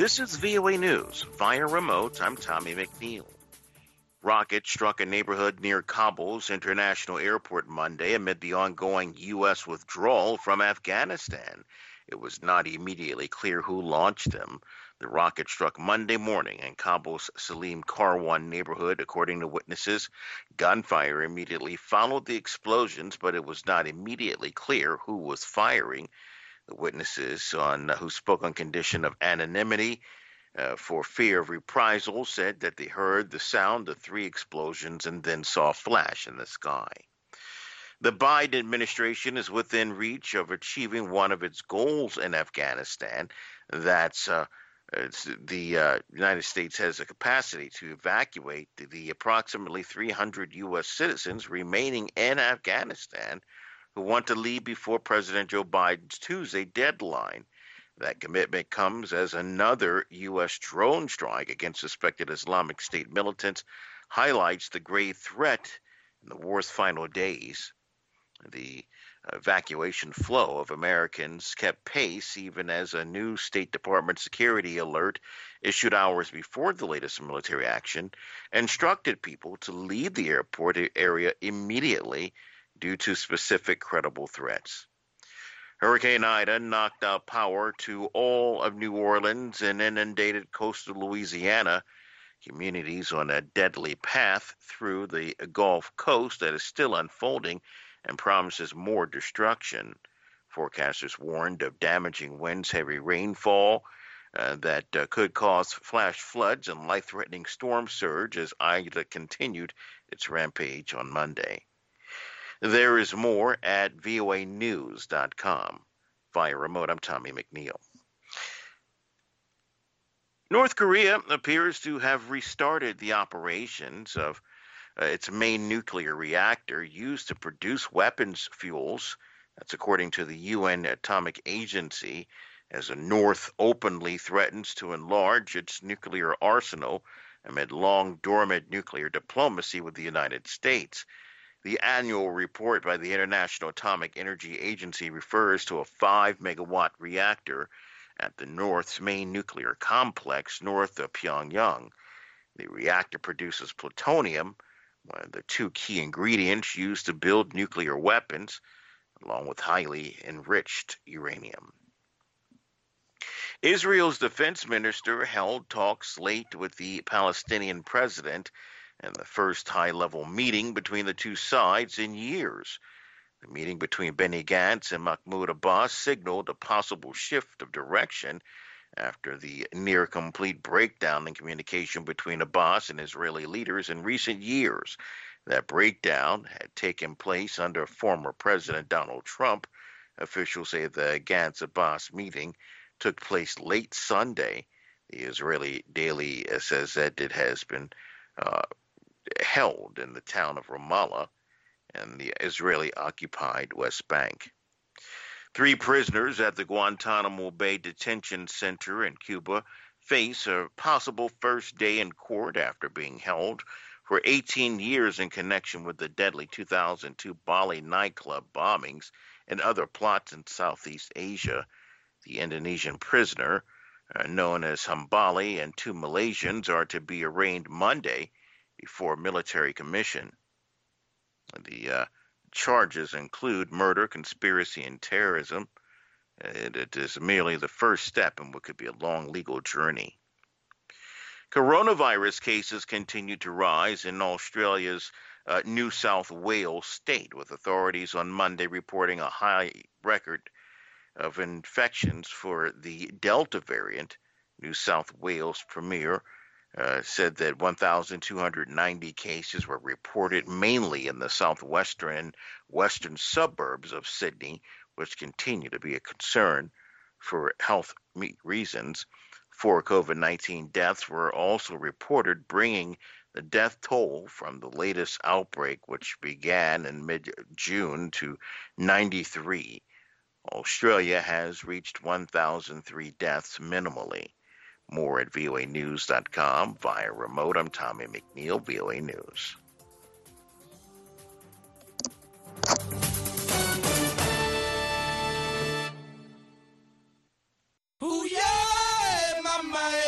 This is VOA News. Via remote, I'm Tommy McNeil. Rocket struck a neighborhood near Kabul's international airport Monday amid the ongoing U.S. withdrawal from Afghanistan. It was not immediately clear who launched them. The rocket struck Monday morning in Kabul's Salim Karwan neighborhood, according to witnesses. Gunfire immediately followed the explosions, but it was not immediately clear who was firing. The witnesses who spoke on condition of anonymity for fear of reprisal said that they heard the sound of 3 explosions and then saw a flash in the sky. The Biden administration is within reach of achieving one of its goals in Afghanistan. That's the United States has a capacity to evacuate the approximately 300 U.S. citizens remaining in Afghanistan who want to leave before President Joe Biden's Tuesday deadline. That commitment comes as another U.S. drone strike against suspected Islamic State militants highlights the grave threat in the war's final days. The evacuation flow of Americans kept pace even as a new State Department security alert issued hours before the latest military action instructed people to leave the airport area immediately due to specific credible threats. Hurricane Ida knocked out power to all of New Orleans and inundated coastal Louisiana, communities on a deadly path through the Gulf Coast that is still unfolding and promises more destruction. Forecasters warned of damaging winds, heavy rainfall that could cause flash floods and life-threatening storm surge as Ida continued its rampage on Monday. There is more at voanews.com. Via remote, I'm Tommy McNeil. North Korea appears to have restarted the operations of its main nuclear reactor used to produce weapons fuels. That's according to the UN Atomic Agency, as the North openly threatens to enlarge its nuclear arsenal amid long dormant nuclear diplomacy with the United States. The annual report by the International Atomic Energy Agency refers to a 5-megawatt reactor at the North's main nuclear complex north of Pyongyang. The reactor produces plutonium, one of the 2 key ingredients used to build nuclear weapons, along with highly enriched uranium. Israel's defense minister held talks late with the Palestinian president and the first high-level meeting between the two sides in years. The meeting between Benny Gantz and Mahmoud Abbas signaled a possible shift of direction after the near-complete breakdown in communication between Abbas and Israeli leaders in recent years. That breakdown had taken place under former President Donald Trump. Officials say the Gantz-Abbas meeting took place late Sunday. The Israeli Daily says that it has been held in the town of Ramallah and the Israeli-occupied West Bank. 3 prisoners at the Guantanamo Bay Detention Center in Cuba face a possible first day in court after being held for 18 years in connection with the deadly 2002 Bali nightclub bombings and other plots in Southeast Asia. The Indonesian prisoner, known as Hambali, and 2 Malaysians are to be arraigned Monday before a military commission. The charges include murder, conspiracy, and terrorism. It is merely the first step in what could be a long legal journey. Coronavirus cases continue to rise in Australia's New South Wales state, with authorities on Monday reporting a high record of infections for the Delta variant. New South Wales Premier said that 1,290 cases were reported mainly in the southwestern and western suburbs of Sydney, which continue to be a concern for health reasons. 4 COVID-19 deaths were also reported, bringing the death toll from the latest outbreak, which began in mid-June, to 93. Australia has reached 1,003 deaths minimally. More at voanews.com. Via remote, I'm Tommy McNeil, VOA News. Ooh, yeah, mama.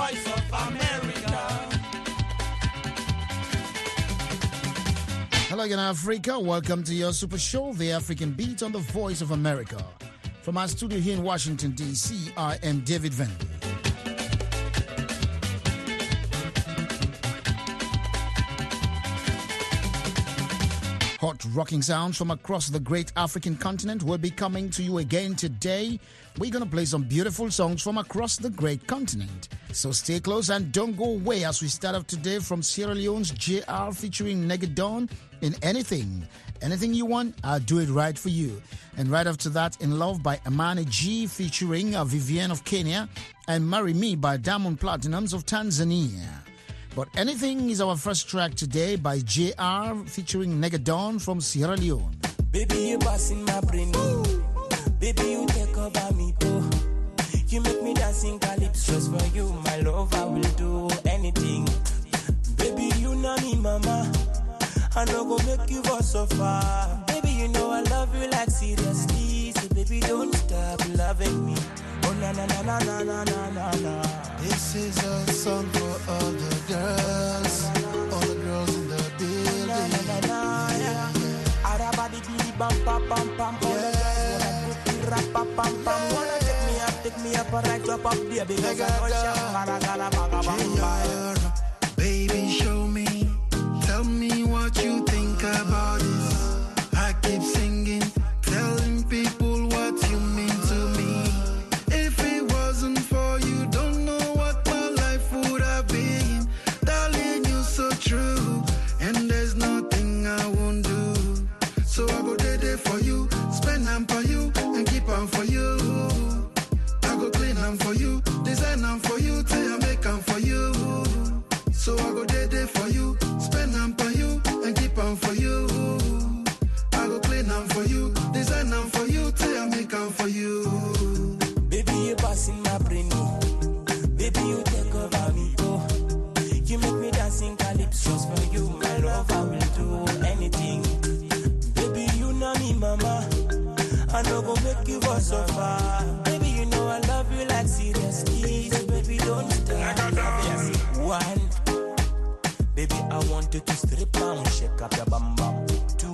voice of America. Hello again, Africa. Welcome to your super show, The African Beat on the Voice of America. From our studio here in Washington, D.C., I am David Vendy. Hot rocking sounds from across the great African continent will be coming to you again today. We're going to play some beautiful songs from across the great continent. So stay close and don't go away as we start off today from Sierra Leone's JR featuring Negadon in Anything. Anything you want, I'll do it right for you. And right after that, In Love by Amani G featuring Vivienne of Kenya and Marry Me by Diamond Platinums of Tanzania. But Anything is our first track today by JR featuring Negadon from Sierra Leone. Baby, you passing my brain. Baby, you take over me, too. You make me dancing calypsos for you. My love, I will do anything. Baby, you know me, mama. I know go make you go so far. Baby, you know I love you like seriously. So baby, don't stop loving me. Oh, na na na na na na na na na. This is a song for all the girls in the building. Na na na na, yeah. Arabadi bidi bam pam pam pam. All the girls wanna do the rap pam pam pam. Wanna take me up and right up there because I know shakara gala baga bam bam. Baby, show me, tell me what you think about this. I keep singing, telling people what you mean to me. If it wasn't for you, don't know what my life would have been. Darling, you're so true, and there's nothing I won't do. So I go there for you, spend them for you, and keep on for you. I go clean them for you, design them for you, till I make them for you. So I go there for you, spend them for you, and keep on for you. I go clean them for you, design them for you, till I make them for you. Baby, you passing my brain. Baby, you take over me, oh. You make me dancing calypsos for you. My love, I will do anything. Baby, you know me, mama. I know go make you go so far. Baby, you know I love you like seriously. So baby, don't stop. One, baby, I want you to strip and shake up your bum bum. Two,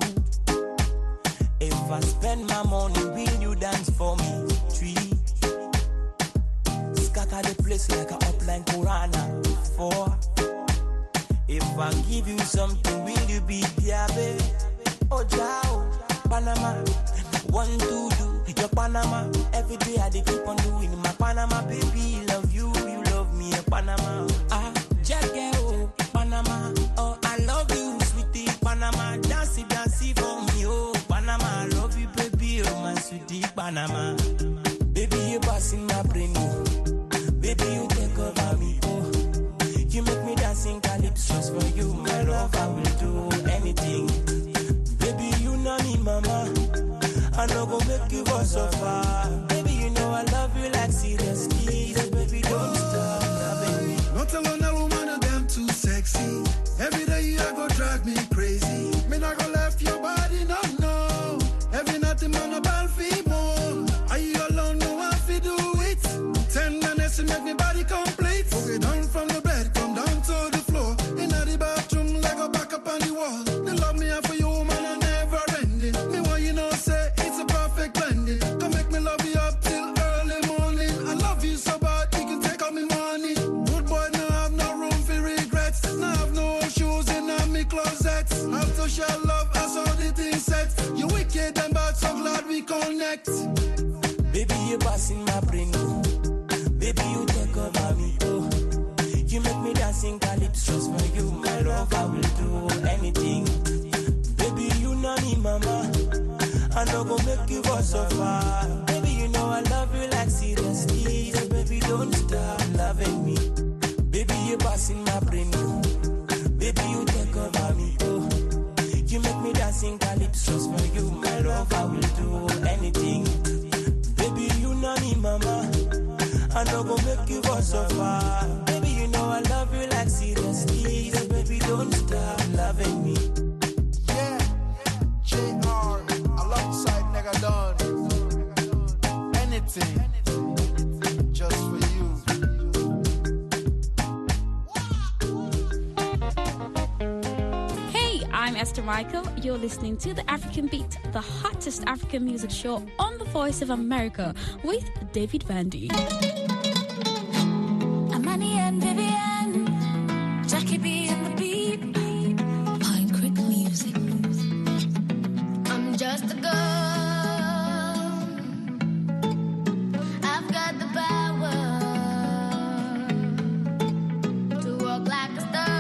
if I spend my money, will you dance for me? Three, scatter the place like a upline Korana. Four, if I give you something, will you be there, baby? Oh, Jao, Panama. 1, 2, do your Panama. Every day I dey keep on doing my Panama, baby. Love you, you love me, Panama. Ah, Jackie, oh, Panama. Oh, I love you, sweetie, Panama. Dancey, dancey for me, oh, Panama. I love you, baby, oh, my sweetie, Panama. Baby, you passing my brain, oh. Baby, you take over me, oh. You make me dancing calypsos for you. My love, I will do anything. Baby, you know me, mama. I know go make you go so far. Baby, you know I love you like seriously. So baby, don't stop loving me. Not alone a woman of them too sexy. Every day you go drive me crazy. Me not go left your body, no, no. Every night I'm on a battlefield more. Are you alone? No one fi do it. Tenderness to make me body complete. Okay, down from the bed, come down to the floor. In the bathroom, like a back up on the wall. They love me for you, man, I never ending. Me want you know say it's a perfect blending. Come make me love you up till early morning. I love you so bad, you can take all me money. Good boy, no have no room for regrets. No have no shoes in me closets. Have to share love, I saw the thing set. You wicked and bad, so glad we connect. Baby, you passing my brain, oh. Baby, you take over me, oh. You make me dancing calypsos for you. My love, I will do anything. Baby, you know me, mama. I know go make you go so far. Baby, you know I love you like seriously. So baby, don't stop loving me. Baby, you passing my brain, oh. Baby, you take over me, oh. You make me dancing calypsos for you. My love, I will do anything. Baby, you know me, mama. I know go make you go so far. Baby, you know I love you like seriously. So baby, don't stop loving me. Yeah, JR, alongside Negadon. Anything, just for you. I'm Esther Michael. You're listening to The African Beat, the hottest African music show on the Voice of America with David Vandy. Amani and Vivian, Jackie B and the Beat, Pine Creek Music. I'm just a girl. I've got the power to walk like a star.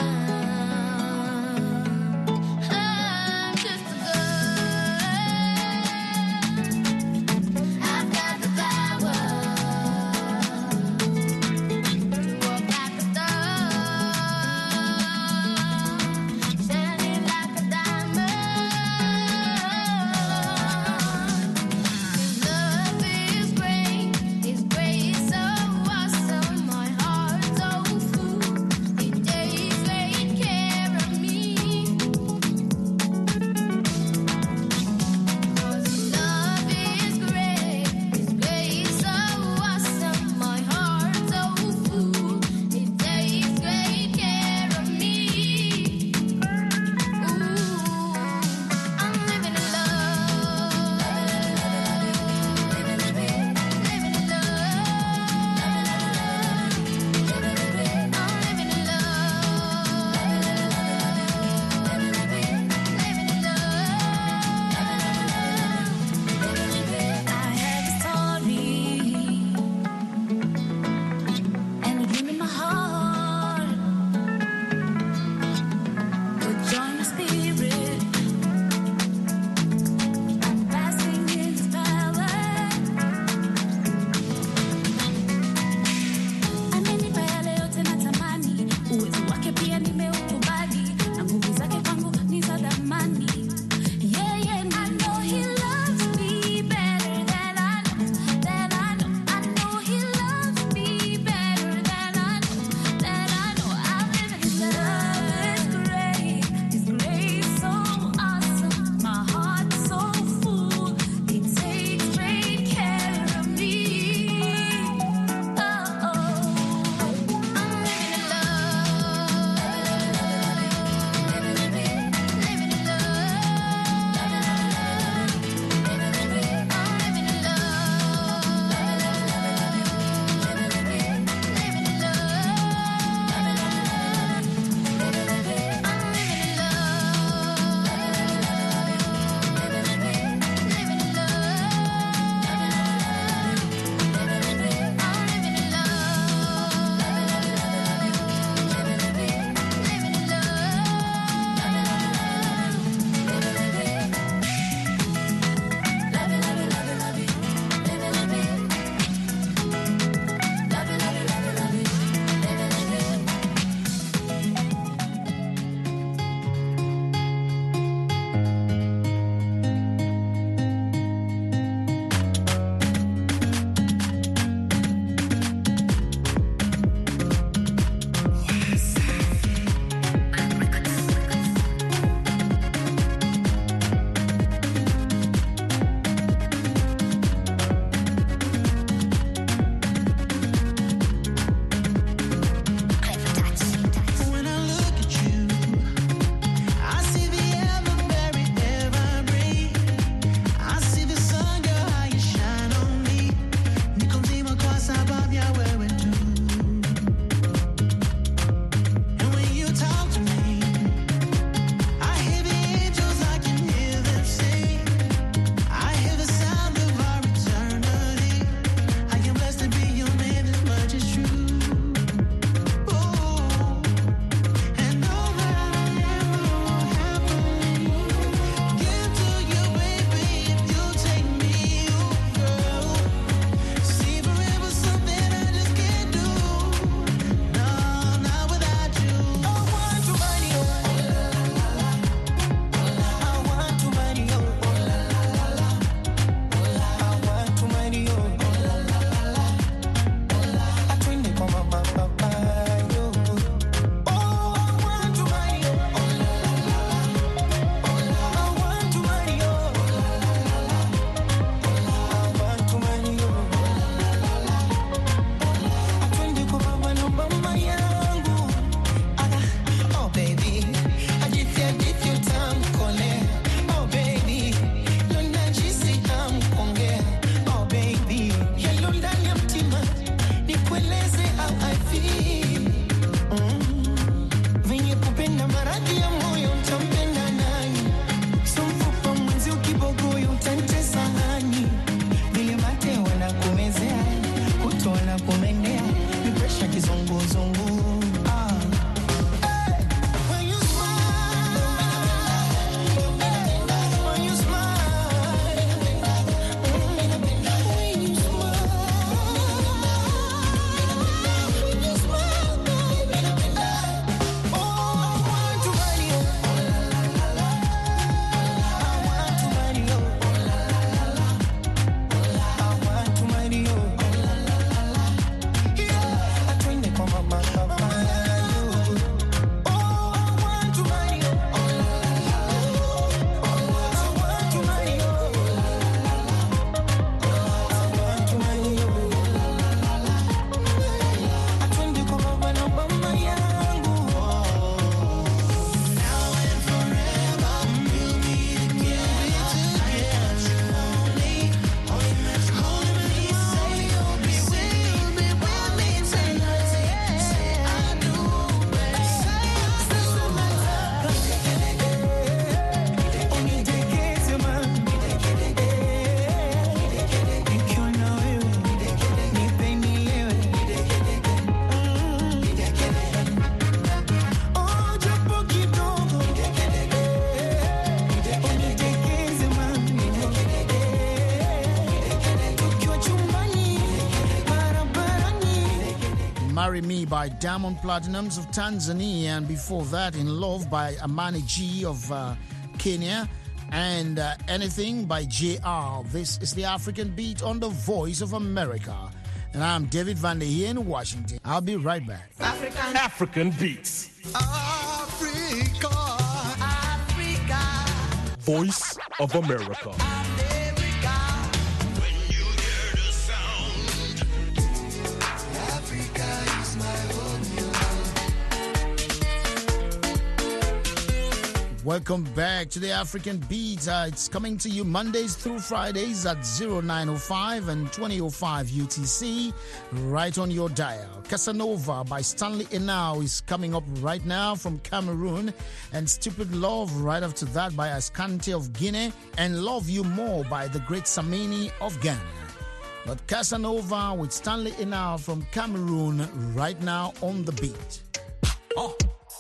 I'm just a girl. Marry Me by Diamond Platinums of Tanzania, and before that, In Love by Amani G of Kenya, and Anything by JR. This is the African Beat on the Voice of America. And I'm David Van Der here in Washington. I'll be right back. African Beats. Africa. Voice of America. When you hear the sound, Africa is my home. Welcome back to the African Beat. It's coming to you Mondays through Fridays at 0905 and 2005 UTC, right on your dial. Casanova by Stanley Enau is coming up right now from Cameroon, and Stupid Love right after that by Ascante of Guinea, and Love You More by the great Samini of Ghana. But Casanova with Stanley Enau from Cameroon right now on the beat. Oh.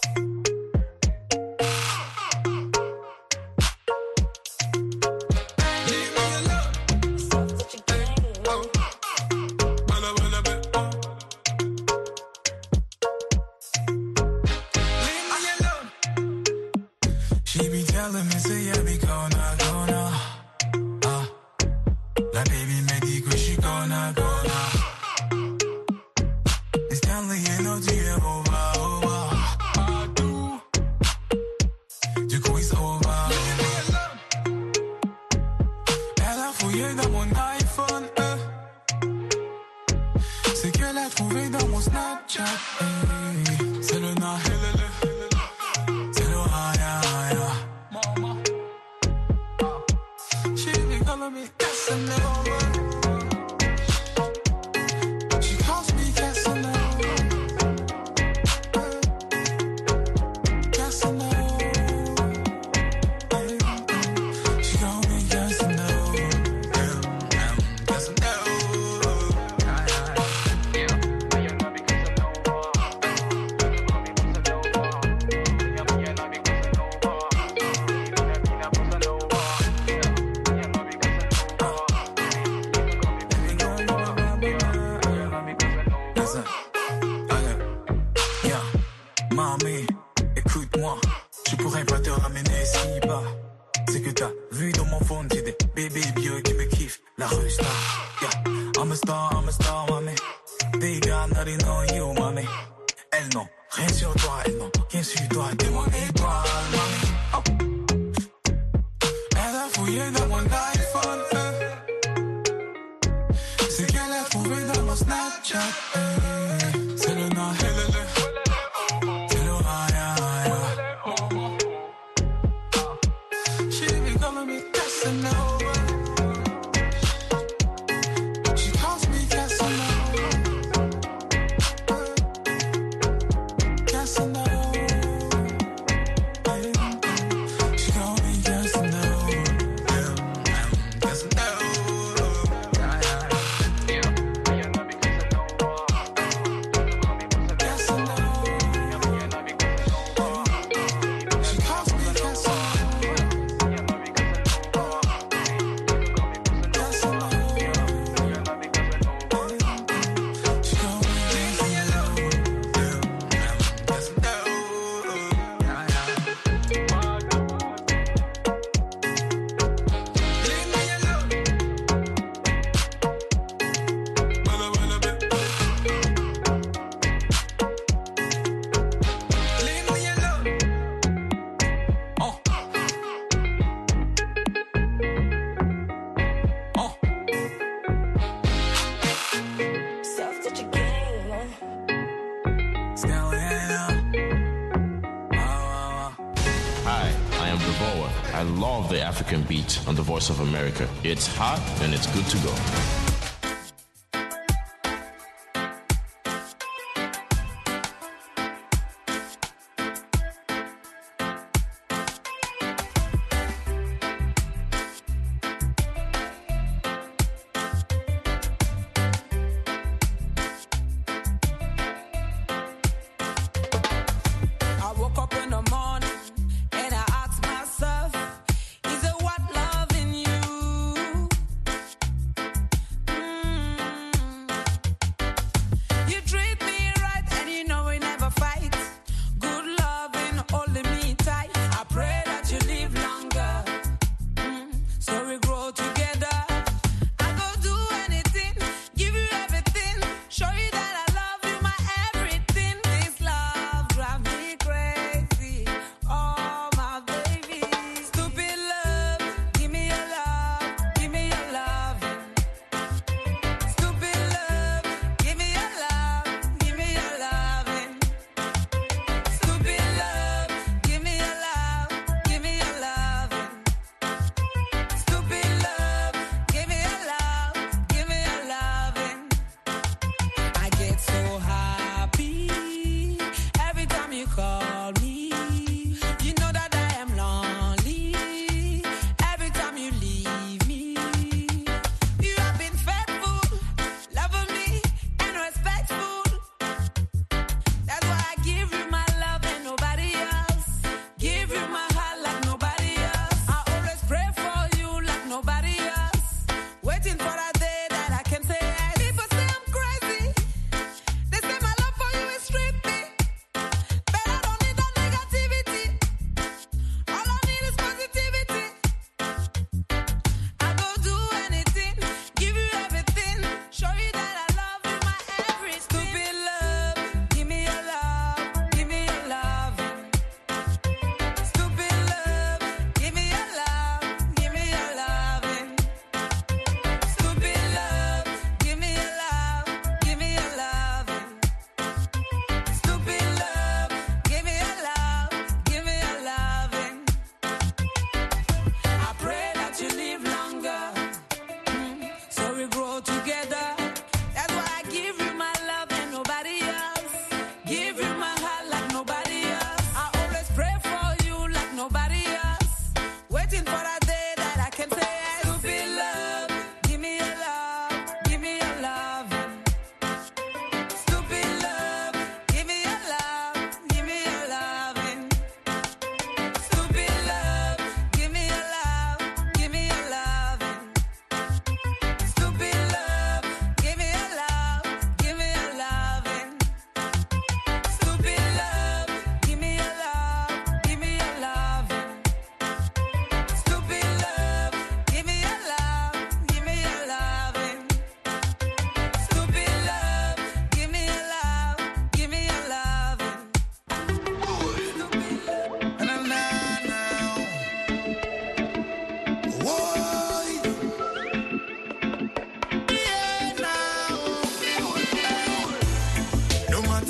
African Beat on the Voice of America. It's hot and it's good to go.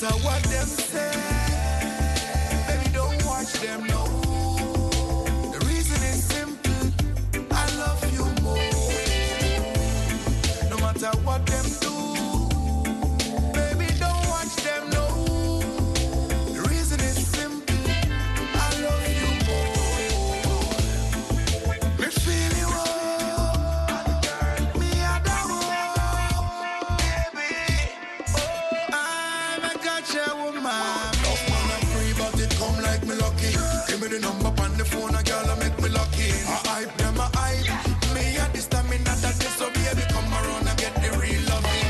matter what them say, baby, don't watch them, no. The reason is simple, I love you more. No matter what them do, baby, don't watch them, no. The reason is simple, I love you more. Me feel you, me adore, baby. I'm a gotcha woman. Enough man I'm free, but it come like me lucky. Give me the number on the phone, a girl I make me lucky. I hype them, I hype. Me at this time, me not that this, so baby come around and get the real loving.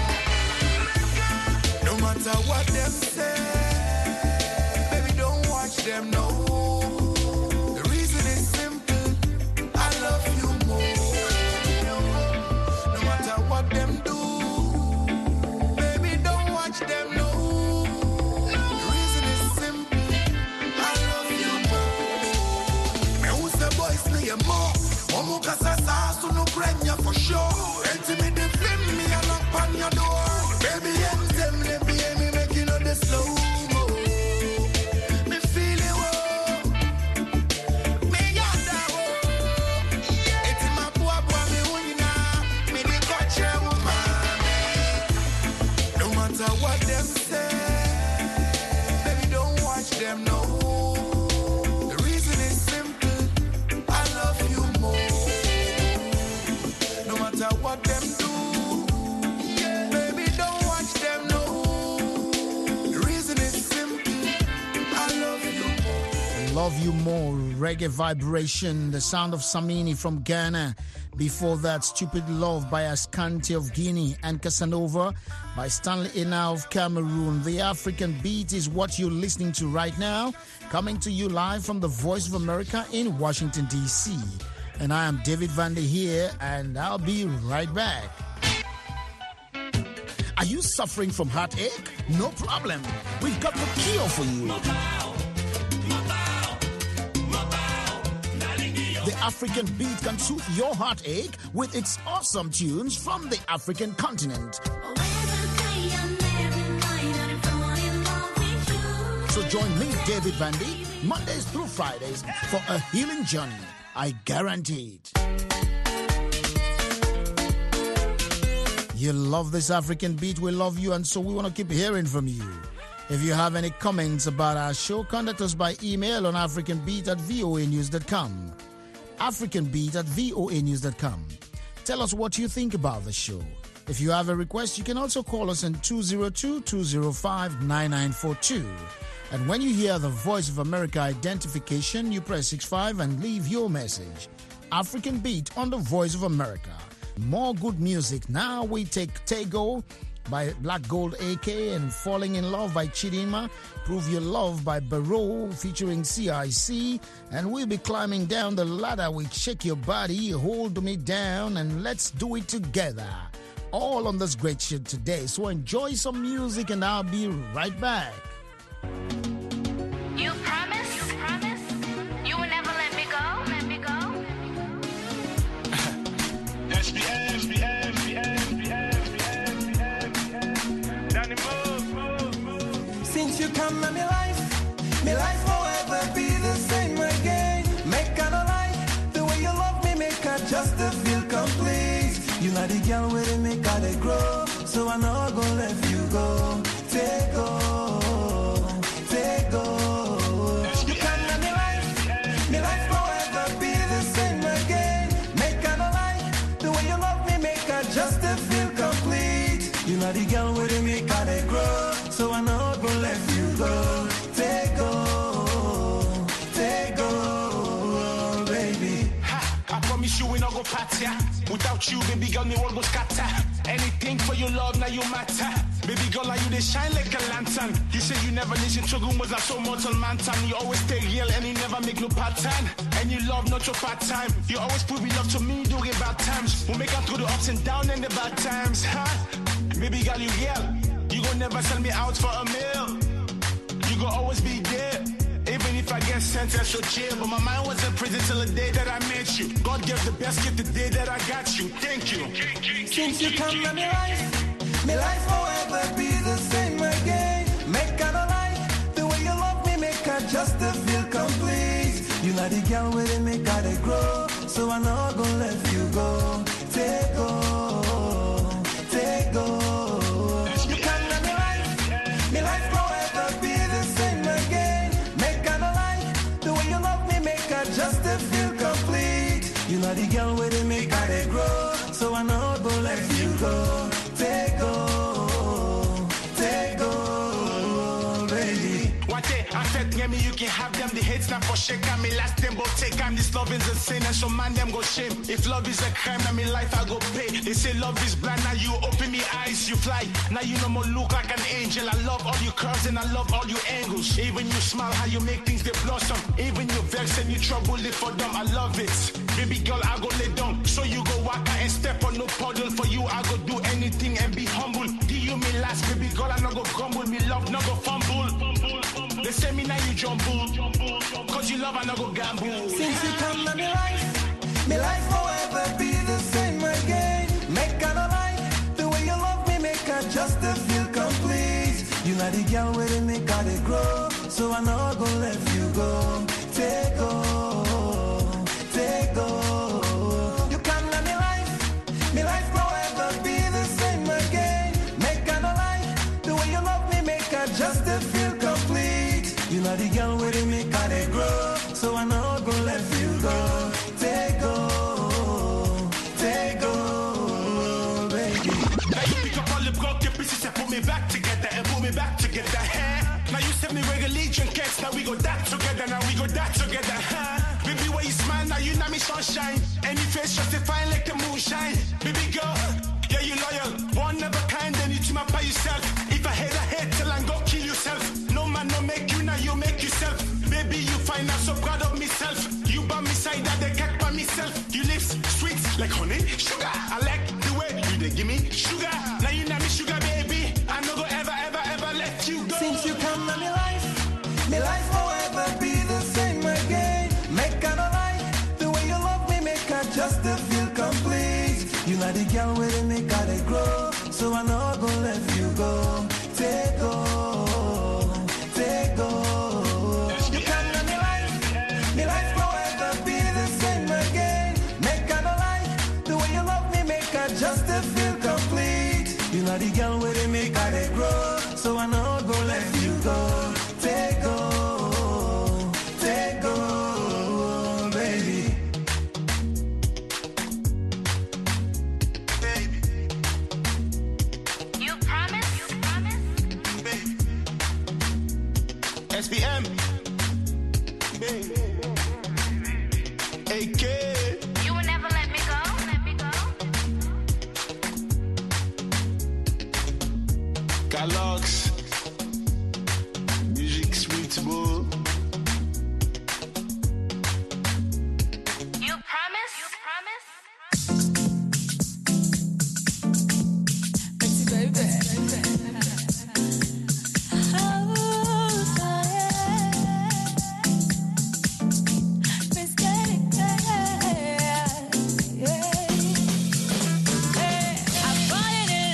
No matter what them say, baby don't watch them, no. The reason is simple, I love you more. No matter what them do, baby don't watch them, no. The reason is simple, I love you more. Me who say boys me a more. Omo kasa sa so no prenya for sure. Enti me the flame me a knock on your door. Baby them le be me making on the slow mo. Me feel it me yada enti my boy me winna. Me the culture woman. No matter what them say, baby don't watch them, no. The reason is simple, I love you more. No matter what them do, baby don't watch them, no. The reason is simple, I love you more. Love You More, Reggae Vibration, the sound of Samini from Ghana. Before that, Stupid Love by Ascanti of Guinea and Casanova by Stanley Ina of Cameroon. The African Beat is what you're listening to right now, coming to you live from the Voice of America in Washington, D.C. And I am David Vander here, and I'll be right back. Are you suffering from heartache? No problem. We've got the cure for you. The African Beat can soothe your heartache with its awesome tunes from the African continent. So join me, David Vandy, Mondays through Fridays for a healing journey. I guarantee it. You love this African Beat, we love you, and so we want to keep hearing from you. If you have any comments about our show, contact us by email on africanbeat@voanews.com. africanbeat@voanews.com. Tell us what you think about the show. If you have a request, you can also call us on 202-205-9942. And when you hear the Voice of America identification, you press 65 and leave your message. African Beat on the Voice of America. More good music. Now we take Tego by Black Gold AK and Falling in Love by Chidinma, Prove Your Love by Barrow featuring CIC, and we'll be climbing down the ladder with Shake Your Body, Hold Me Down, and Let's Do It Together. All on this great shit today, so enjoy some music and I'll be right back. You promise? You will never let me go? Since you come in my life forever be the same again. Make a no lie, the way you love me make her just to feel complete. You are the girl where they make her they grow, so I know I'm gonna let you go. Take go. You come in my life forever be the same again. Make a no lie, the way you love me make her just to feel complete. You are the girl where they make her they grow, so I know I'm gonna let you go. Take go, baby. I promise you we not go party. Without you, baby girl, me world go scatter. Anything for your love, now you matter. Baby girl, now you they shine like a lantern. You say you never listen to rumors, are so mortal man time. You always stay real and you never make no pattern. And you love not your part time. You always prove your love to me during bad times. We'll make it through the ups and downs and the bad times, huh? Baby girl, you yell. You gon' never sell me out for a meal. You gon' always be there. Even if I get sentenced to jail, but my mind was in prison till the day that I met you. God gave the best gift the day that I got you. Thank you. Since you come in my life forever be the same again. Make a girl where they make how they grow. So I not gonna let you go. Take go. You can't let me life forever be the same again. Make I no lie, the way you love me make I just feel complete. You know the girl where they make how they grow. So I not gonna let you go. Take go, baby. What day I said me you can have them. The hates not for shake and me last them but take time. This love is a sin and so man them go shame. If love is a crime now me life I go pay. They say love is blind, now you open me eyes, you fly. Now you no more look like an angel. I love all your curves and I love all your angles. Even you smile how you make things they blossom. Even you vex and you trouble it for them. I love it. Baby girl I go lay down. So you go walk out and step on no puddle. For you I go do anything and be humble. Give you me last baby girl I no go grumble. Me love no go fumble. They say me now you jumble. Cause you love I no go gamble. Since you come to me life forever be the same again. Make I no lie, the way you love me make I just feel complete. You know the girl where they make how they grow. So I not gonna let you go. Take go. You come to me life forever be the same again. Make I no lie, the way you love me make I just feel complete. You know the girl where they make how they grow. So I not gonna let you go. Take go, baby. Now you pick up all the broken pieces and put me back together and put me back together. Now you send me regulation cats, now we go that together, Baby, when you smile, now you know me sunshine. And your face justifying like the moonshine. Baby girl, yeah, you loyal. One of a kind, then you team up by yourself. If I hate till I go kill yourself. No man, no make you, now you make yourself. Baby, you find out so proud of myself. You by me side, that they cat by myself. You lips sweet like honey, sugar. I like the way you they give me sugar. Now you know me sugar, baby. I no go ever let you go. Since you come to me life forever be the same again. Make I no lie, the way you love me make I just feel complete. You know the girl where they make how they grow. So I not gonna let you go. Take go. You come to me life forever be the same again. Make I no lie, the way you love me make I just feel complete. You know the girl where they make how they grow. So I not gonna let you go. Take go, baby. You promise? Baby. SBM. Baby. AK. You will never let me go. Calox. Music sweet boo. You promise? Pretty baby.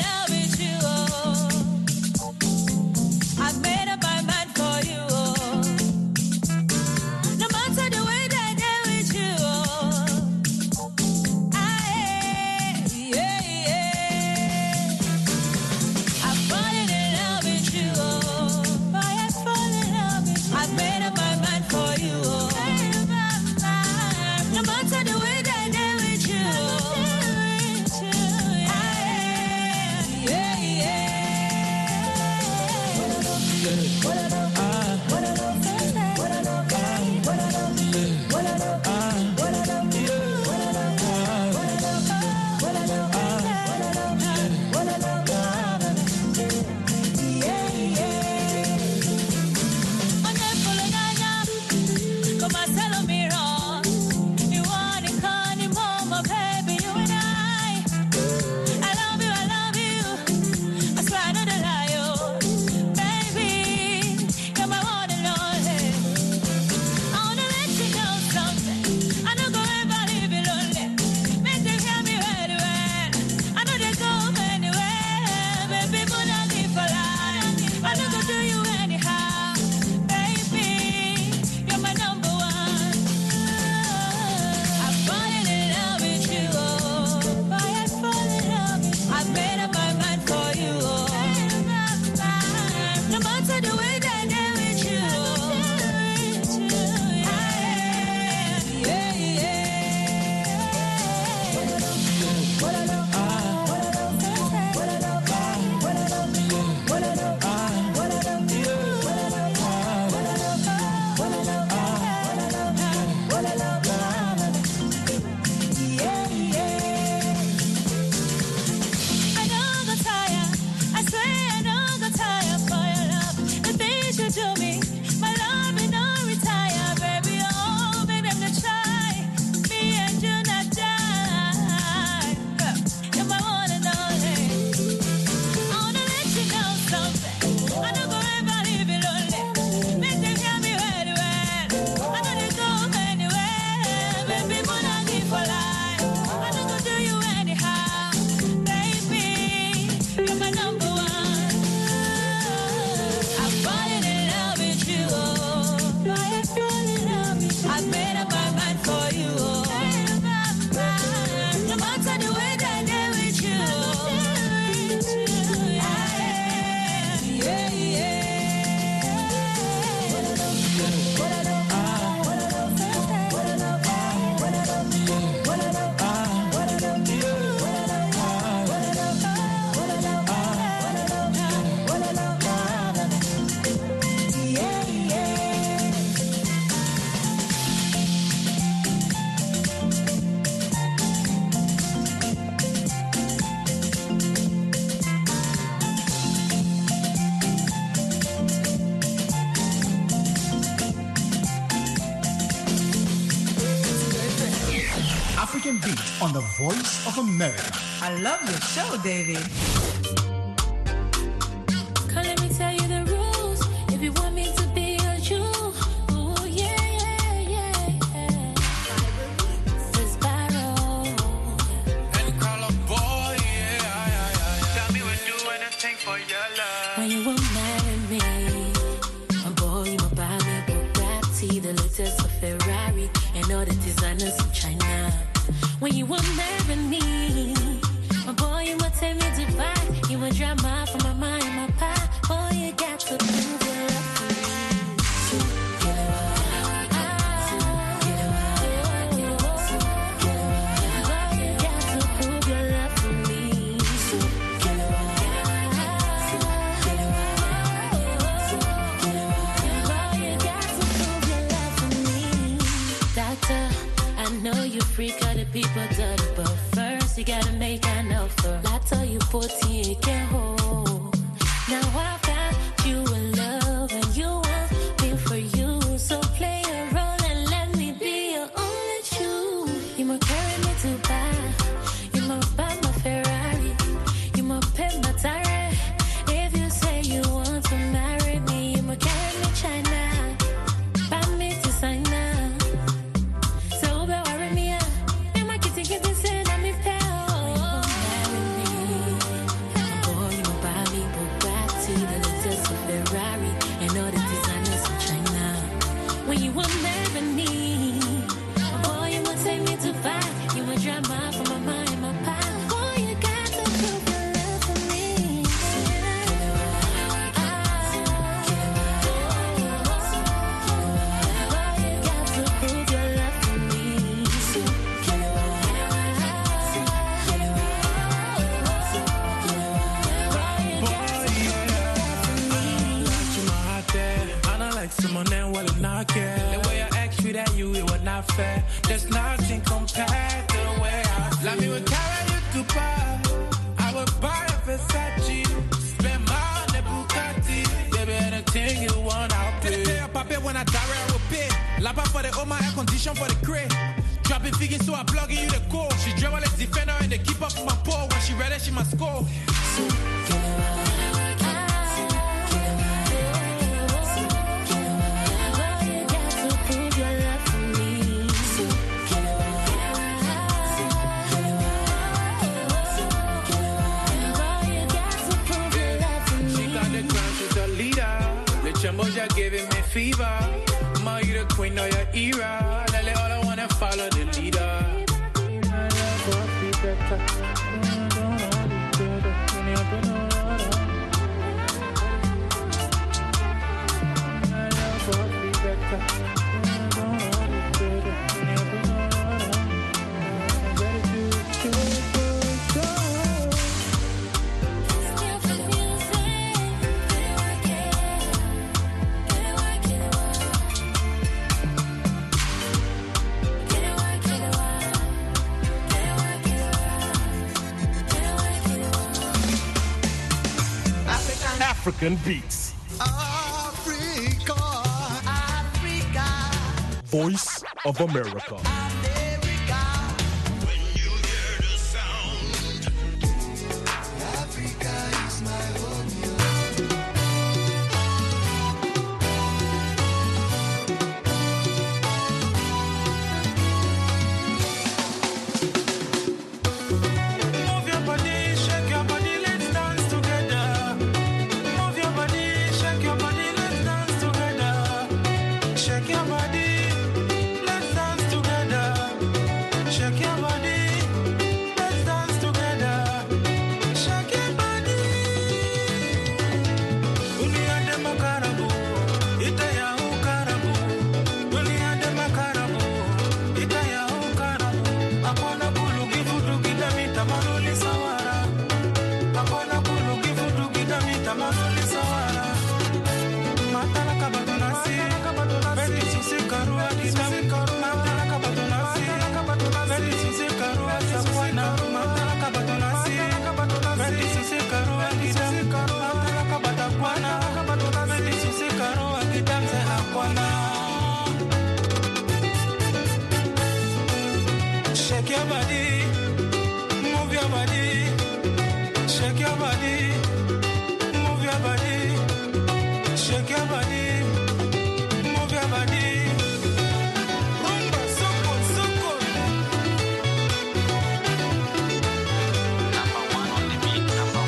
I've made up my mind for you. retire for your love. The things you do me, my love will not retire, baby. Oh, baby, I'm gonna try. Me and you not die. You're my one and only. I wanna let you know something. I don't go ever leave you lonely. Make them hear me well, well. I know they go anywhere. Baby, when I give for life, I don't go do you anyhow. Baby, you're my number one. I'm falling in love with you. I'm falling in love with you. I've made up my mind for you. No matter the way that I did with you. Yeah, African Beat on the Voice of America. I love your show, David. Come, let me tell you the rules. If you want me to be your Jew, ooh, yeah. This barrel. And call a boy, yeah. Tell me we'll do anything for your love. When you won't marry me, my boy, you will buy me a Bugatti, the latest of Ferrari, and all the designers from China. When you won't marry me, my boy, you will take me to Dubai. You will drive my from my mind, my pie. Boy, you got to prove your love for me. Freak other people dirty, but first you gotta make an offer. I tell you 14 you can't hold. Now I've got you in love and you want me for you. So play a role and let me be your only true. You might carry me to buy, you might buy my Ferrari, you might pay my tire. If you say you want to marry me, you might carry me China, buy me to sign up. Fair. There's nothing compared to the way I feel. Like me would carry you to buy. I would buy a Versace, spend my on a Bugatti. Baby, anything you want, I'll pay. Tell your papa when I die, I will pay. Lapa for the my air condition for the crate. Dropping figures, so I plug in you the code. She drive like defender and they keep up with my pole. When she ready, she must score. You're giving me fever. Ma, you the queen of your era. Lately, all I wanna follow the leader. African beats. Africa. Voice of America. When you hear the sound, Africa is my home. Move your body, shake your body, let's dance together. Move your body, shake your body, let's dance together. Shake your body, let's dance together. Shake your body, let's dance together. Shake your body. Uniande makarabu, itaya ukarabu. Uniande makarabu, itaya ukarabu. Akona kulu kifutu kidamita manuli sawara. Akona kulu kifutu kidamita manuli sawara. Matala kabatonasi, beti susi karua kitam. Matala kabatonasi, beti susi karua sapwana. Matala kabatonasi, beti susi karua kitam. Matala kabatakwana, beti susi karua kitam se akwana. Shake your body, move your body. Shake your body, move your body. Shake your body, move your body. Rumba, soko, soko. Number one on the beat.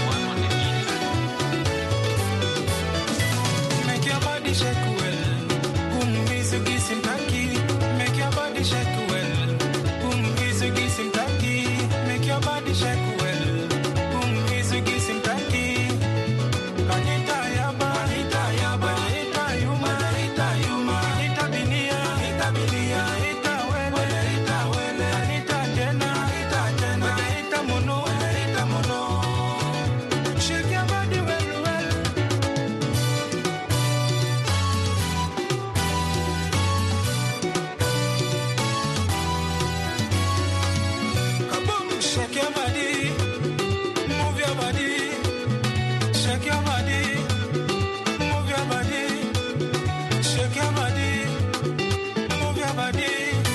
Make your body shake well. Umvizugi simtaki. Make your body shake well. Umvizugi simtaki. Make your body shake well. Umvizugi simtaki. Anita yaba, Anita yaba, Anita yuma, Anita yuma, Anita binia, Anita binia, Anita wele, Anita wele, Anita jena, Anita jena, Anita mono, Anita mono. Shake your body well, well. Kaboom! Shake your body, move your body, shake your body, move your body, shake your body, move your body.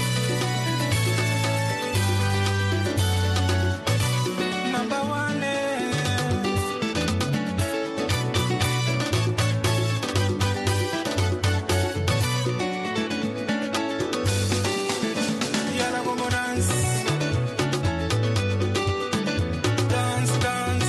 Number one, yalla go dance, dance, dance.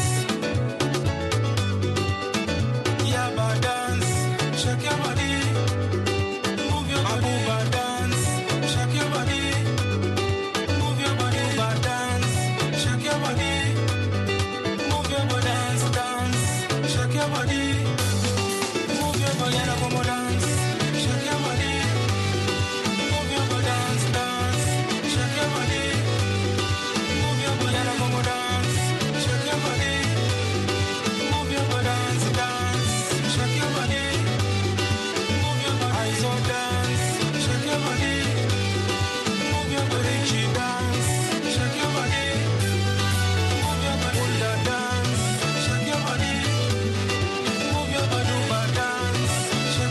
Yaba dance, shake your body, move your body. Abuba dance, shake your body, move your body. Abuba dance, shake your body, move your body. Dance, dance, shake your body, move your body. Yalla como dance, shake your body, move your body. Dance, dance, shake your body, move your body. Yalla como dance, shake your body. Move your body, dance, dance, shake your body. Move your body, eyes on dance, shake your body. Move your body, she dance, shake your body. Move your body, Ula dance, shake your body. Move your body, Uba dance, shake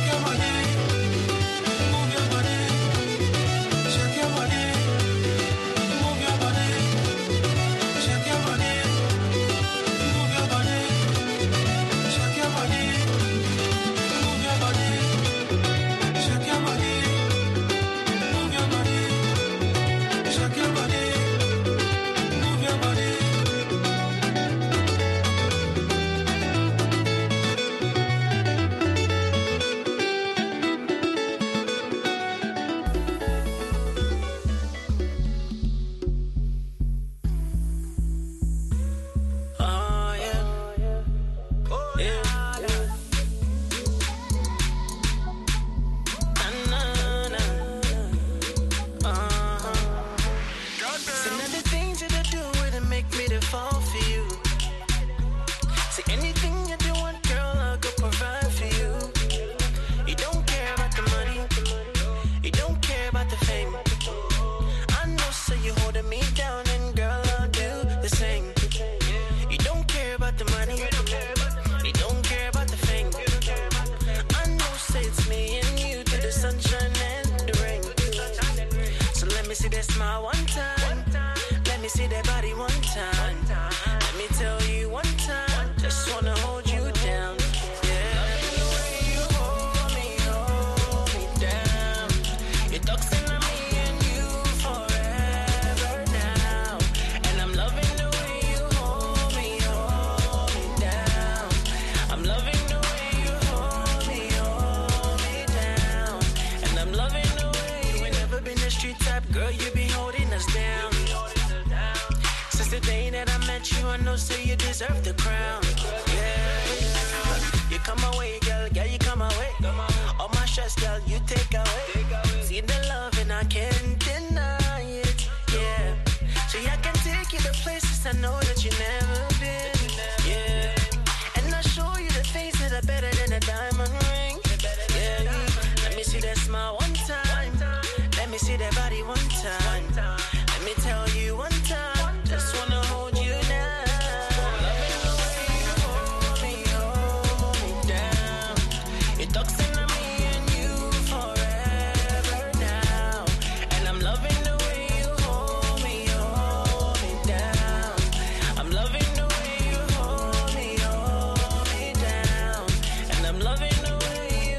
Girl, you be holding us down. Since the day that I met you, I know say you deserve the crown. Yeah, you come away, girl, you come away. All my stress, girl, you take away. See the love and I can't deny it. Yeah, so I can take you to places I know that you never been. Yeah, and I'll show you the things that are better than a diamond ring. Yeah, let me see that smile one time. Let me see that body one time. Let me tell you one time. Just wanna hold you now. Loving the way you hold me down. It talks to me and you forever now. And I'm loving the way you hold me down. I'm loving the way you hold me down. And I'm loving the way you.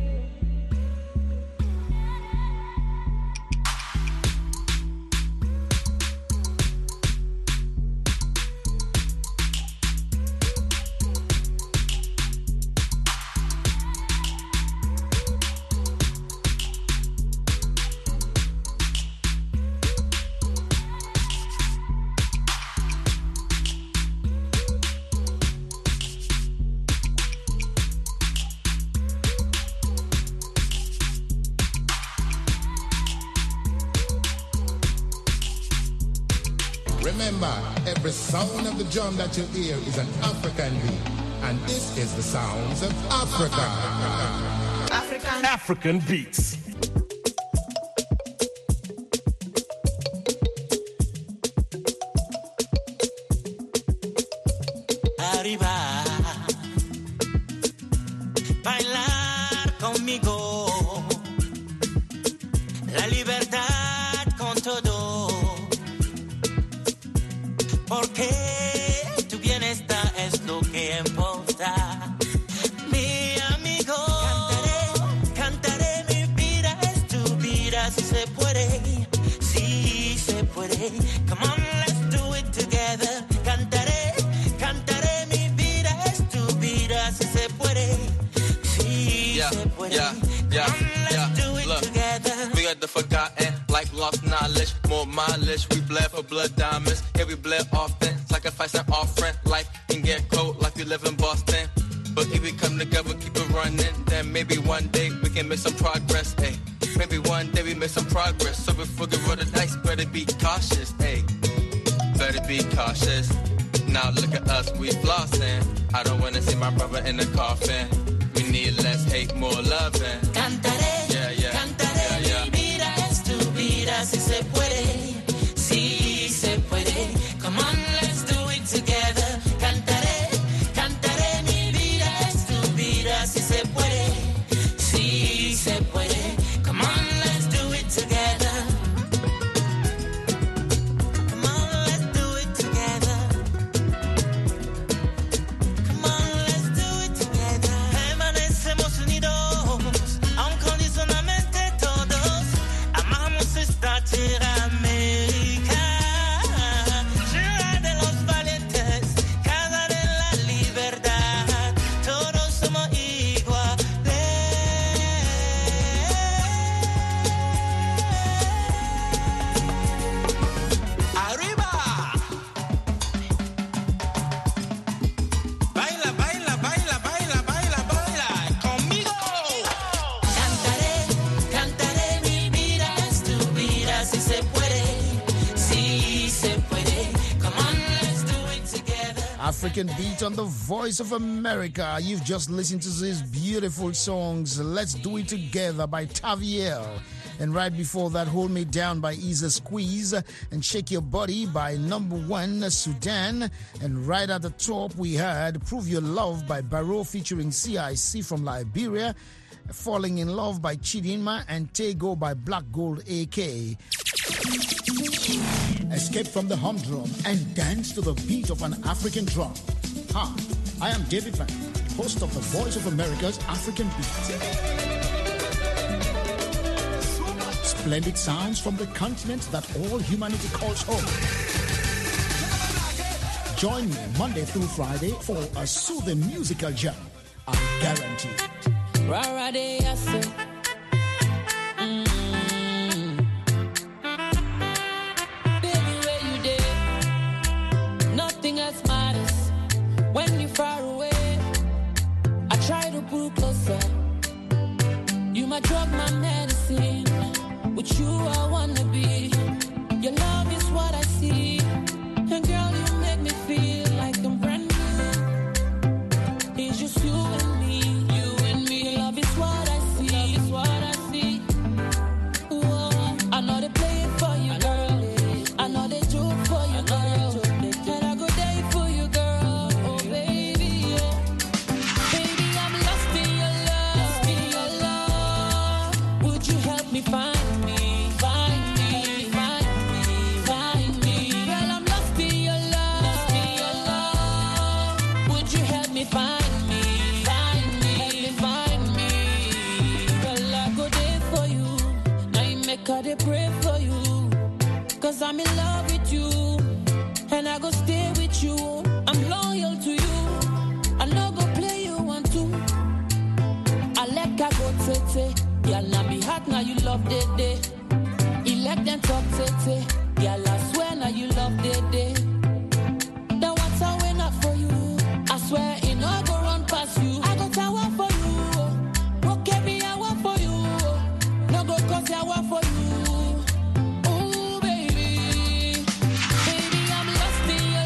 Remember, every sound of the drum that you hear is an African beat. And this is the sounds of Africa. African beats. Arriba, bailar conmigo, la libertad con todo, porque tu bienestar es lo que importa. Mi amigo, cantaré, mi vida es tu vida, si se puede, come on, let's do it together. Cantaré, mi vida es tu vida, si se puede, se puede. Come on, let's do it Look, together. we got the forgotten, like lost knowledge, more mileage. We bled for blood diamonds, yeah, we bled often. Sacrifice and offering, life can get cold like we live in Boston. But if we come together, keep it running, then maybe one day we can make some progress, ayy. Maybe one day we make some progress. So before we roll the dice, better be cautious, ayy. Better be cautious. Now look at us, we flossing. I don't wanna see my brother in the coffin. We need less hate, more loving. Cantaré, mi vida es tu vida, si se puede, se puede. Come on, let's do it together. Cantaré, mi vida es tu vida, si se puede, se puede. Come on, let's do it together. Come on, let's do it together. Come on, let's do it together. Permanecemos unidos, incondicionalmente todos. Amamos esta tierra América. Tierra de los valientes, casa de la libertad. Todos somos iguales. Arriba. Baila, baila, baila, baila, baila, baila conmigo. Cantaré, mi vida es tu vida, si se puede, se puede. Come on, let's do it together. African beat on the Voice of America. You've just listened to these beautiful songs. Let's Do It Together by Taviel. And right before that, Hold Me Down by Isa Squeeze and Shake Your Body by Number One Sudan. And right at the top, we had Prove Your Love by Barrow featuring CIC from Liberia. Falling in Love by Chidinma and Tego by Black Gold AK. Escape from the humdrum and dance to the beat of an African drum. Hi, I am David Van, host of the Voice of America's African Beat. Splendid sounds from the continent that all humanity calls home. Join me Monday through Friday for a soothing musical jam. I guarantee it. pull closer. You my drug, my medicine. With you I wanna be. Your love is what I see. And girl, you make me feel like I'm brand new. It's just you and me, you and me. Love is what I see, love is what I see. Whoa. I know they play it for you, girl. I know they do it for you, girl. And I go there for you, girl. Oh, baby, yeah. Baby, I'm lost in your love. Would you help me find me? Find me, find me. Girl, I go there for you. Now you make her they pray for you. Cause I'm in love with you. And I go stay with you. I'm loyal to you. I no go play you one two. I let her go tete. Girl, now me hot, now you love day. Elect them talk tete. Girl, I swear now you love day. Then what's a winner for you? I swear it no go run past you. I got a one for you. Okay, me I want for you. No go cause I want for you. Oh baby, baby I'm lost in your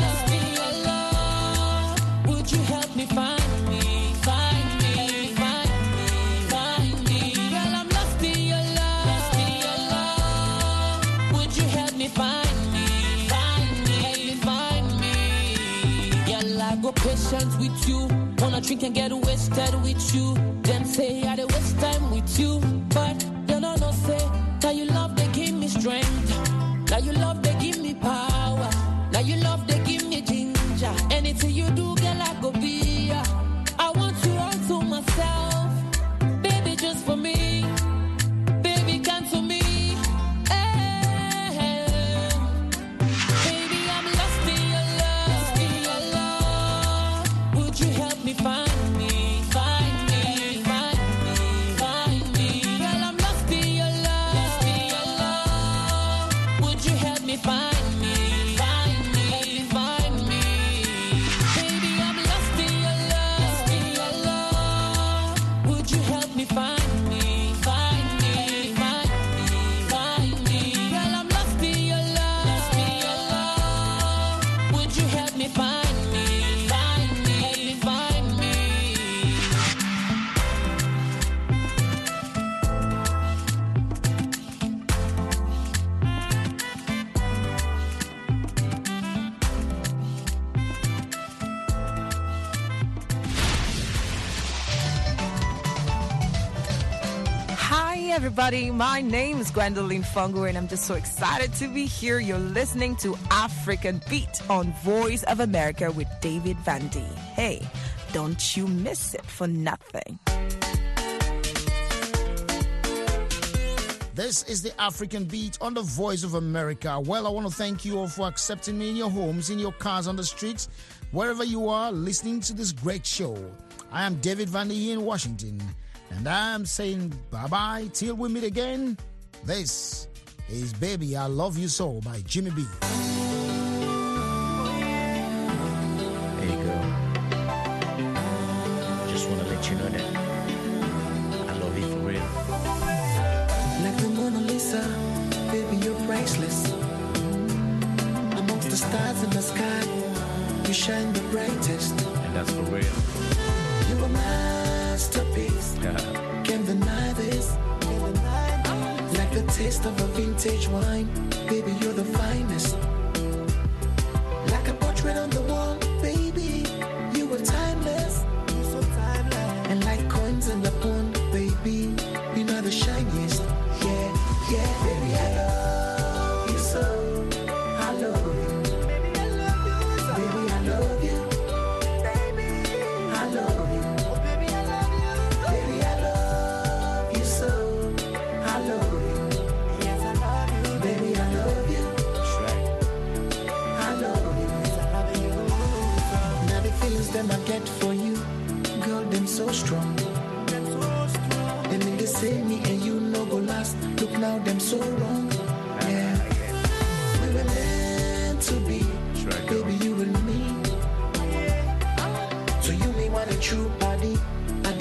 love. Would you help me find me? Girl, I'm lost in your love. Would you help me find me? Girl, I go patient with you. Wanna drink and get wasted with you. Them say I dey waste time with you. But they don't know say that you love they give me strength. Now you love they give me power. Now you love they give me ginger. Anything you do, girl, I go be. I want you all to myself. Baby, just for me. Baby, come to me. Baby, I'm lost in your love. Would you help me find me? Girl, I'm lost in your love. Would you help me find me? Baby, I'm lost in your love. Would you help me find me? Girl, I'm lost in your love. Would you help me find me? Hi, everybody. My name is Gwendolyn Fungo, and I'm just so excited to be here. You're listening to African Beat on Voice of America with David Van D. Hey, don't you miss it for nothing. This is the African Beat on the Voice of America. Well, I want to thank you all for accepting me in your homes, in your cars, on the streets, wherever you are listening to this great show. I am David Van D in Washington, and I'm saying bye-bye till we meet again. This is Baby, I Love You So by Jimmy B. Hey girl, just want to let you know that I love you for real. Like the Mona Lisa, baby, you're priceless. Amongst the stars in the sky, you shine the brightest. And that's for real. You're a masterpiece. Can't deny this. Like the taste of a vintage wine, baby, you're the finest. Like a portrait on the wall, baby, you were timeless. You're so timeless. And like coins in the pond, baby, you're not the shiniest. Yeah, yeah, baby, I love you so. I love you. Baby, I love you so. Baby, I love you. Baby, I love you. Oh, baby, I love you. Baby, I love you so. I love you. Yes, I love you. Baby, I love you. That's right. I love you. Yes, I love you. Now the feelings them I get for you, girl, them so strong. Them in the same me and you no go last. Look now, them so wrong. Yeah, we were meant to be. Right, baby, you and me. So you may want a true body, a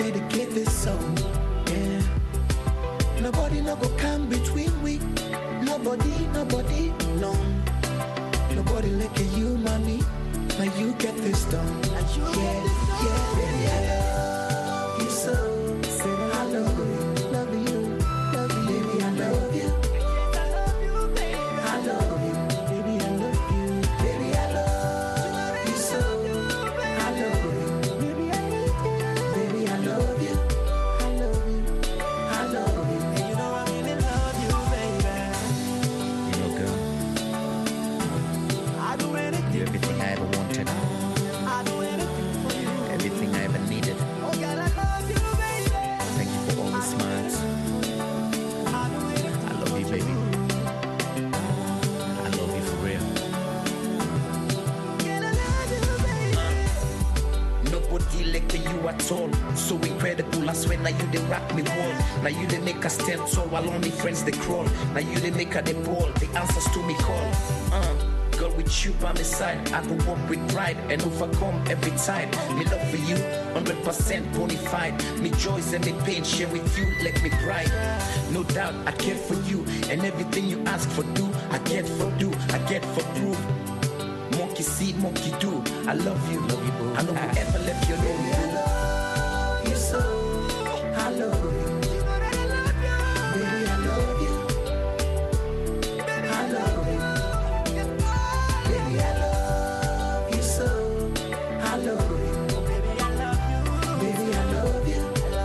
go come between we. Nobody, no. Nobody like you, mommy. Now you get this done. Yeah, baby, I love you so. Say I love you, baby, I love you. I love you, baby, I love you. Baby, I love you so. I love you, baby, I love you. Baby, I love you. I love you. And you know I really love you, baby. You know, girl, I do anything. you're everything I ever wanted. I do anything for you. Everything I ever needed. Oh, girl, I love you, baby. Thank you for all the smiles. I do anything. I love you, baby. I love you for real. Girl, I love you, baby. Nobody like you at all. So incredible, I swear now you they rock me wall. Now you they make us stand tall while only friends they crawl. Now you they make her they ball, the answers to me call. Girl with you by my side, I go walk with pride and overcome every time. Me love for you, 100% bona fide. Me joys and me pain share with you like me pride. No doubt I care for you and everything you ask for do. I get for proof. Monkey see, monkey do. I love you, boo. I know I ever left you alone, boo. I love you so. I love you. Baby, I love you. I love you. Baby, I love you so. I love you. Baby, I love you. Baby, I love you.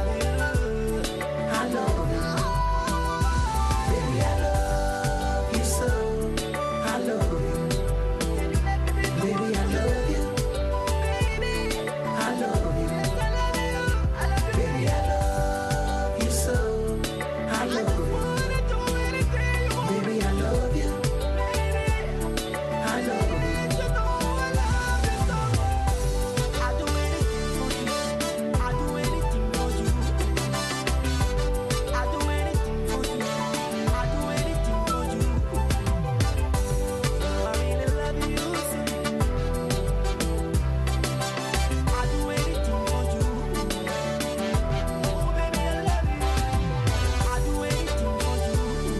I love you. Baby, I love you so. I love you. Baby, I love you. I love you. Baby, I love you so. I love you. Baby, I love you. I love you. I do anything for you. I do anything for you. I do anything for you. I do anything for you. I really love you so. I do anything for you. Oh, baby, I love you. I do anything for you.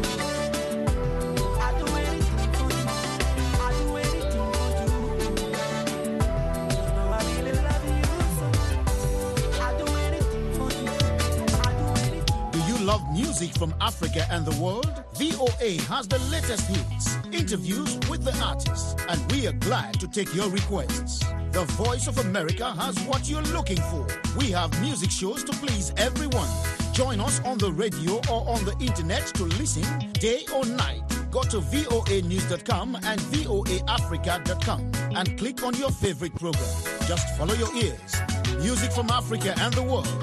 I do anything for you. I do anything for you. You know I really love you so. I do anything for you. I do anything. Do you love music from Africa and the world? VOA has the latest hits, interviews with the artists, and we are glad to take your requests. The Voice of America has what you're looking for. We have music shows to please everyone. Join us on the radio or on the internet to listen day or night. Go to voanews.com and voaafrica.com and click on your favorite program. Just follow your ears. Music from Africa and the world.